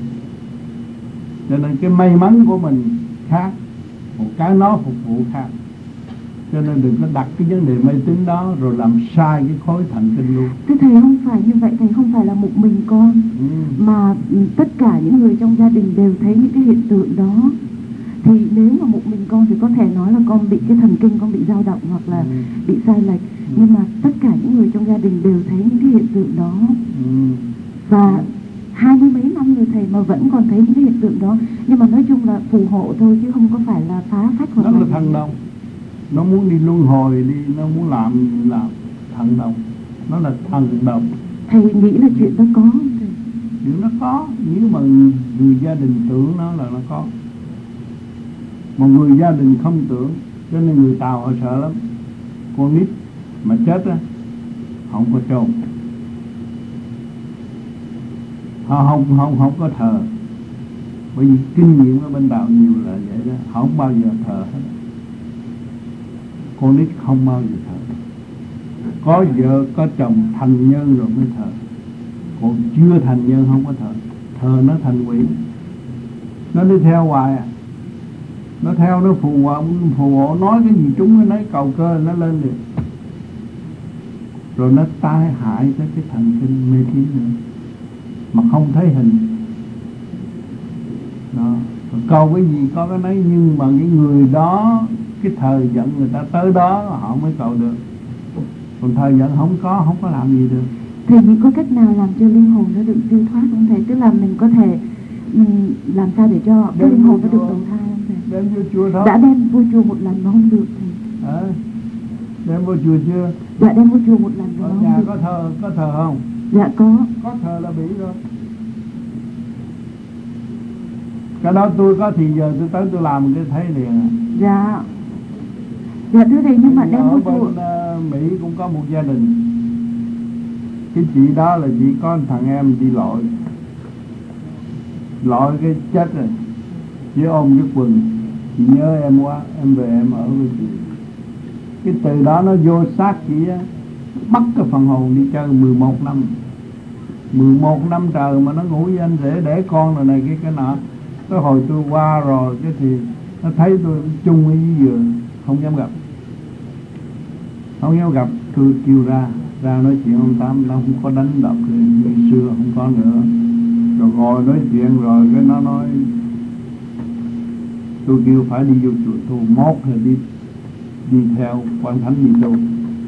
Cho nên cái may mắn của mình khác, một cái nó phục vụ khác. Cho nên đừng có đặt cái vấn đề mê tín đó rồi làm sai cái khối thần kinh luôn.
Thưa thầy, không phải như vậy, thầy không phải là một mình con, ừ. mà tất cả những người trong gia đình đều thấy những cái hiện tượng đó. Thì nếu mà một mình con thì có thể nói là con bị cái thần kinh con bị dao động hoặc là ừ. bị sai lệch, ừ. nhưng mà tất cả những người trong gia đình đều thấy những cái hiện tượng đó. ừ. Và hai mươi mấy năm rồi thầy mà vẫn còn thấy những cái hiện tượng đó. Nhưng mà nói chung là phù hộ thôi chứ không có phải là phá phách hoặc
đó là thần đồng. Nó muốn đi luân hồi đi, nó muốn làm làm thần đồng. Nó là thần đồng.
Thầy nghĩ là chuyện đó có không thầy?
Chuyện nó có, nếu mà người gia đình tưởng nó là nó có. Một người gia đình không tưởng, cho nên người Tàu họ sợ lắm. Con nít mà chết á, không có chôn, họ không không không có thờ. Bởi vì kinh nghiệm ở bên Tàu nhiều là vậy đó, họ không bao giờ thờ hết. Con nít không bao giờ thờ. có vợ có chồng thành nhân rồi mới thờ, còn chưa thành nhân không có thờ. Thờ nó thành quỷ, nó đi theo hoài à, nó theo nó phù hộ, phù hộ nói cái gì chúng nó nói cầu cơ nó lên được, rồi nó tai hại tới cái thần kinh mê tín nữa mà không thấy hình đó. Cầu cái gì có cái nấy, nhưng mà cái người đó cái thời giận người ta tới đó họ mới cầu được, còn thời giận không có không có làm gì được.
Thầy nghĩ có cách nào làm cho linh hồn nó được siêu thoát không thầy? Tức là mình có thể mình làm sao để cho cái linh hồn nó được đầu thai không thầy?
Đem vô chùa thôi.
Đã đem vô chùa một lần mà không được thầy.
À, đem vô chùa chưa?
Dạ đem vô chùa một lần mà
ở
không
nhà
được.
có thờ có thờ không?
Dạ có.
Có thờ là bị rồi. Cái đó tôi có thì giờ tôi tới tôi làm tôi thấy liền à.
Dạ. Dạ thưa thầy, nhưng mà đem
ở
vô
bên
chùa
uh, Mỹ cũng có một gia đình, cái chị đó là chỉ có thằng em đi lội lội cái chết rồi, chỉ ôm cái quần, chị nhớ em quá, em về em ở với chị. Cái từ đó nó vô xác chị á, bắt cái phần hồn đi chơi mười một năm mười một năm trời mà nó ngủ với anh rể đẻ con rồi này cái cái nọ. Cái hồi tôi qua rồi cái thì nó thấy tôi chung với giường, không dám gặp không dám gặp tôi kêu ra ra nói chuyện ông Tám, nó không có đánh đập như xưa, không có nữa. Rồi ngồi nói chuyện rồi cái nó nói tôi kêu phải đi vô chùa tu, mốt rồi đi đi theo quan thánh đi tu.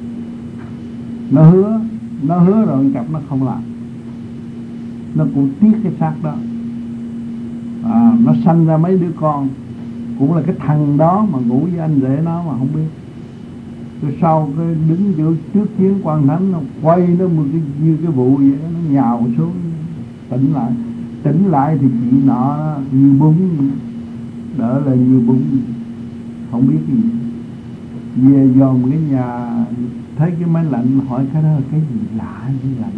Nó hứa nó hứa rồi cặp nó không làm, nó cũng tiếc cái xác đó. À, nó sanh ra mấy đứa con cũng là cái thằng đó mà ngủ với anh rể nó mà không biết. Rồi sau cái đứng giữa trước chiến quan thánh, nó quay nó một cái như cái vụ vậy, nó nhào xuống tỉnh lại. Tỉnh lại thì chị nọ như bún, đỡ là như bún, không biết cái gì. Về dòm cái nhà thấy cái máy lạnh, hỏi cái đó là cái gì lạ như lạnh.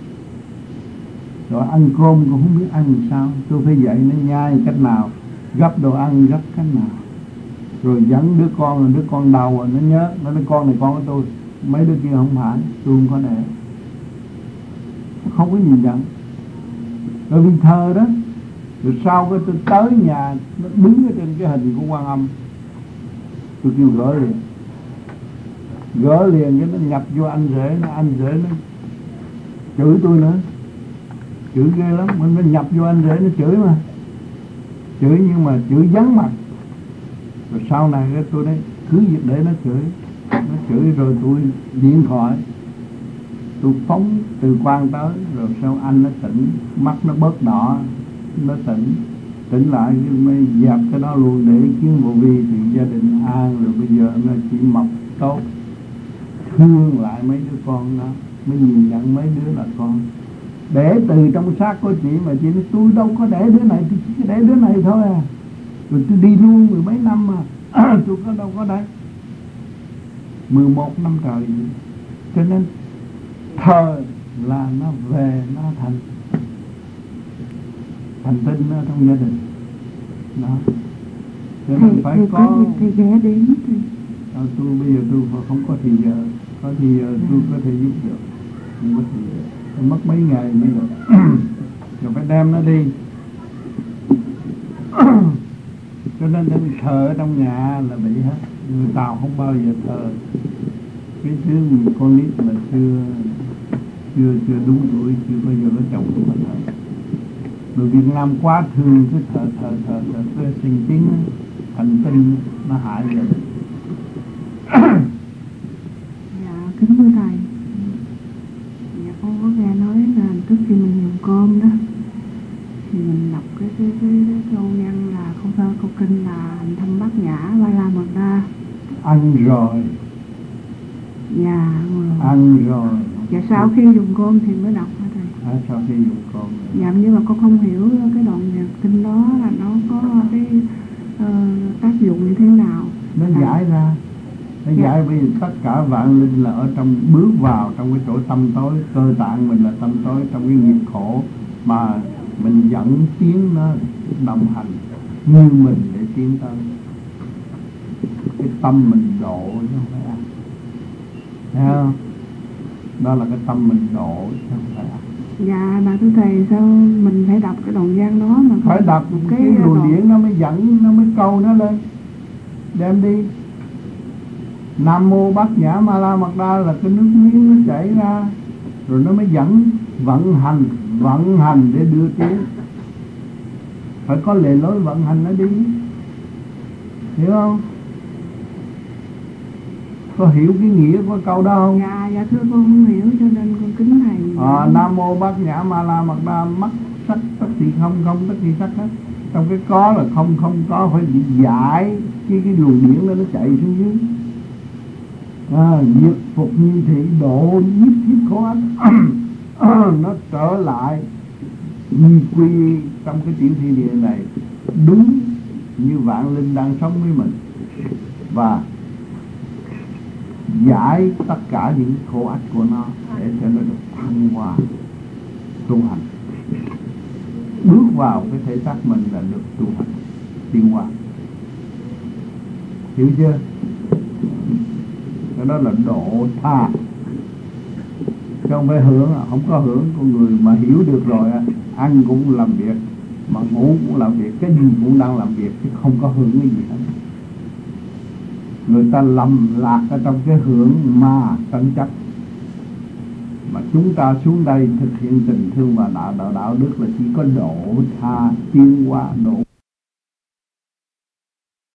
Rồi ăn cơm cũng không biết ăn làm sao, tôi phải dạy nó nhai cách nào, gấp đồ ăn gấp cách nào. Rồi dẫn đứa con, rồi đứa con đầu rồi nó nhớ, nó nói con này con của tôi, mấy đứa kia không phải, tôi không có đẻ. Không có nhìn nhận. Rồi vì thờ đó. Rồi sau cái tôi tới nhà, nó đứng ở trên cái hình của Quan Âm, tôi kêu gỡ liền. Gỡ liền cái nó nhập vô anh rể, nó anh rể nó chửi tôi nữa, chửi ghê lắm. Mình nó nhập vô anh rể nó chửi mà, chửi nhưng mà chửi vắng mặt. Rồi sau này cái tôi nói cứ việc để nó chửi, nó chửi rồi tôi điện thoại, tôi phóng từ quan tới, rồi sau anh nó tỉnh, mắt nó bớt đỏ, nó tỉnh, tỉnh lại mới dẹp cái đó luôn để kiến vô vi, thì gia đình an. Rồi bây giờ nó chỉ mọc tốt, thương lại mấy đứa con đó, mới nhìn nhận mấy đứa là con. Để từ trong xác của chị mà chị nói tôi đâu có để đứa này, tôi chỉ để đứa này thôi à. Rồi tôi đi luôn mười mấy năm mà tôi có đâu có đấy, mười một năm trời. Cho nên thờ là nó về nó thành thành tinh ở trong gia đình đó. Cho nên
thầy,
phải
thầy
có,
có dịp thầy ghé đến thầy.
À, tôi bây giờ tôi không có thì giờ, có thì giờ tôi có thể giúp được, không có thì giờ tôi mất mấy ngày mới được. Rồi phải đem nó đi. Cho nên đến thờ ở trong nhà là bị hết. Người Tàu không bao giờ thờ cái thứ con nít mà chưa chưa chưa đúng tuổi, chưa bao giờ có chồng mà thờ. Người Việt Nam quá thương cái thờ thờ thờ thờ cái sinh tiếng thành tinh, nó hại rồi.
Dạ kính thưa thầy, dạ con có nghe nói là trước khi mình dùng cơm đó thì mình đọc cái cái cái, cái câu văn là không phải câu kinh là hành thâm bát nhã ba la mật đa.
Ăn rồi.
Dạ rồi.
Ăn rồi.
Dạ sau khi dùng cơm thì mới đọc hả thầy?
À, sau khi dùng cơm.
Dạ nhưng mà con không hiểu cái đoạn nhạc kinh đó là nó có cái uh, tác dụng như thế nào.
Nó
à.
giải ra. Nó
Dạ.
giải vì tất cả vạn linh là ở trong, bước vào trong cái chỗ tâm tối, cơ tạng mình là tâm tối, trong cái nghiệp khổ mà mình dẫn tiến nó đồng hành như mình để tiến tới. Cái tâm mình độ chứ không phải ăn. Thấy không? Đó là cái tâm mình độ chứ không phải ác.
Dạ bà thưa thầy, sao mình phải đọc cái đoạn văn đó mà không
Phải đọc
cái,
cái luồng
đoạn...
điển nó mới dẫn, nó mới câu nó lên. Đem đi. Nam mô Bát Nhã Ma La Mật Đa là cái nước miếng nó chảy ra, rồi nó mới dẫn vận hành, vận hành để đưa tiếng. Phải có lề lối vận hành nó đi, hiểu không? Có hiểu cái nghĩa của câu đó không?
Dạ, dạ thưa con không hiểu cho nên con kính thầy.
À, Nam mô Bát Nhã Ma La Mật Đa, mắt sắc tất thì không, không tất thì sắc hết. Trong cái có là không, không có, phải bị giải cái, cái luồng điển đó nó chạy xuống dưới. À, diệt phục như thị độ nhiếp thiết khổ ách. Nó trở lại quy quy trong cái tiểu thiên địa này đúng như vạn linh đang sống với mình, và giải tất cả những khổ ách của nó để cho nó được thăng hoa tu hành. Bước vào cái thể xác mình là được tu hành tiến hóa, hiểu chưa? Cái đó là độ tha, chứ không phải hưởng. Không có hưởng. Con người mà hiểu được rồi, ăn cũng làm việc, mà ngủ cũng làm việc, cái gì cũng đang làm việc, chứ không có hưởng cái gì hết. Người ta lầm lạc ở trong cái hưởng mà tranh chấp. Mà chúng ta xuống đây thực hiện tình thương và đạo đạo đạo đức là chỉ có độ tha tiến hóa độ